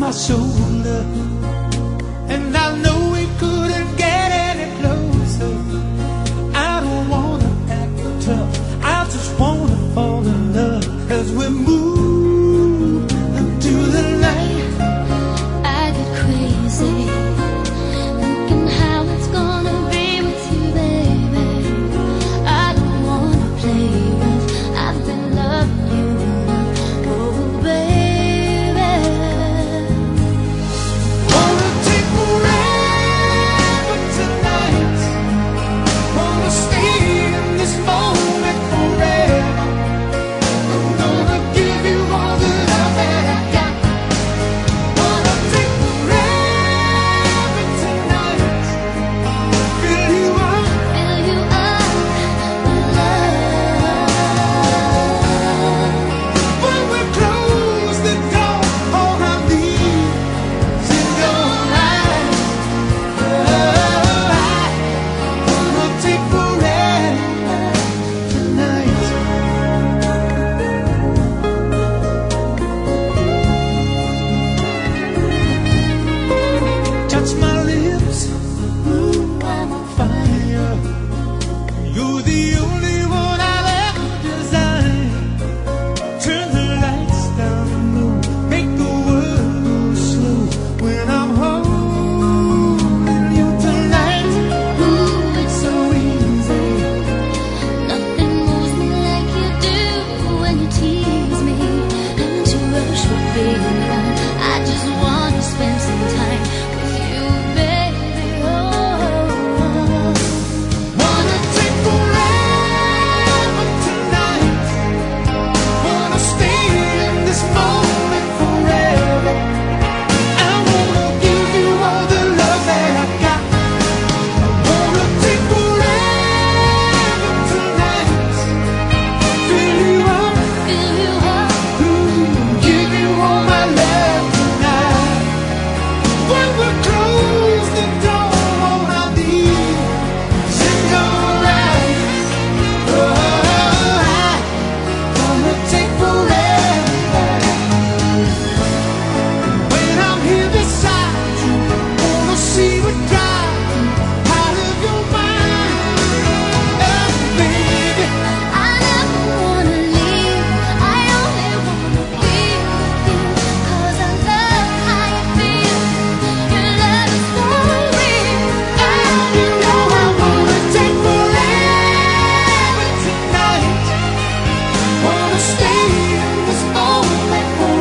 my shoulder, and I know we couldn't get any closer. I don't wanna act tough, I just wanna fall in love as we move into the night. I get crazy thinking how it's gonna be with you, baby. I don't wanna play rough, I've been loving you enough. Oh, baby, Wanna take forever tonight, wanna stay in this moment forever. I'm gonna give you all the love that I got. Wanna take forever tonight, fill you up. fill you up with love. When we close the door, all I need is in your eyes. I wanna take forever tonight. Touch my lips, ooh, I'm on fire. You're the only one I'll ever desire. Turn the lights down low, make the world go slow when I'm holding you tonight. Ooh, it's So easy, nothing moves me like you do when you tease me and you rush for big fun. I just wanna spend some time with you, baby. Oh, wanna take forever tonight, wanna stay in this moment forever. I wanna give you all the love that I got. I wanna take forever tonight, fill you up, fill you up. give you all my love tonight. When we close the door, all I need is in your eyes. Oh, I wanna take forever. When I'm here beside you, wanna see what drives you out of your mind. Oh, baby, I never wanna leave, I only wanna be with you, 'cause I love how you feel, your love is so real. you know I wanna take forever tonight. Wanna stay in this moment forever.